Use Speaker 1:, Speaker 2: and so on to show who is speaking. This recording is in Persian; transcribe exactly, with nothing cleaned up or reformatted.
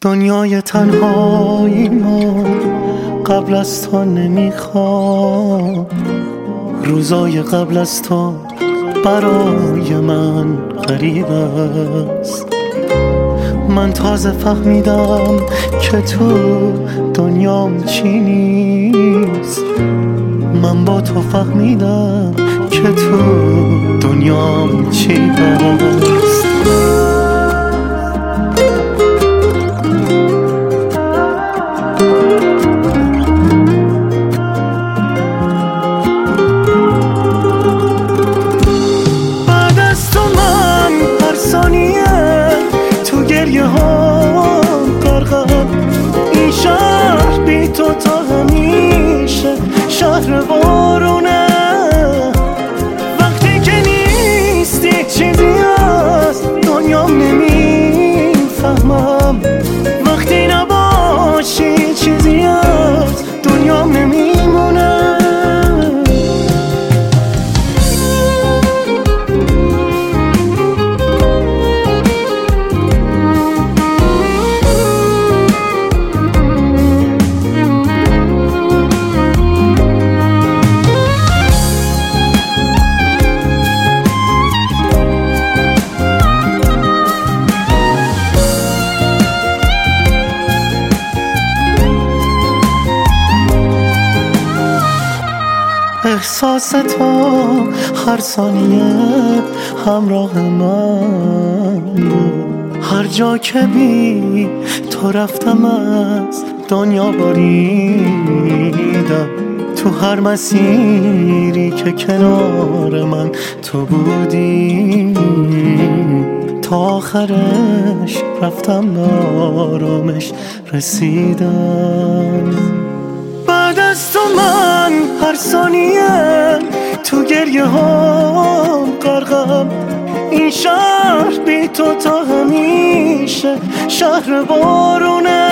Speaker 1: دنیای تنهایی ما قبل از تو نمیخوام، روزای قبل از تو برای من غریب است. من تازه فهمیدم که تو دنیام چی نیست، من با تو فهمیدم که تو دنیام چی هست. بعد از تو من هر ثانیه تو گریه ها غرقم، این شهر بی تو تا همیشه شهر بارونه. وقتی که نیستی چیزی از دنیام نمیفهمم، وقتی نباشی چیزی از دنیام نمیمونه. احساس تو هر ثانیه همراه من بود، هر جا که بی تو رفتم از دنیا بریدم. تو هر مسیری که کنار من تو بودی، تا آخرش رفتم به آرامش رسیدم. بعد از تو من هر ثانیه تو گریه ها غرقم، این شهر بی تو تا همیشه شهر بارونه.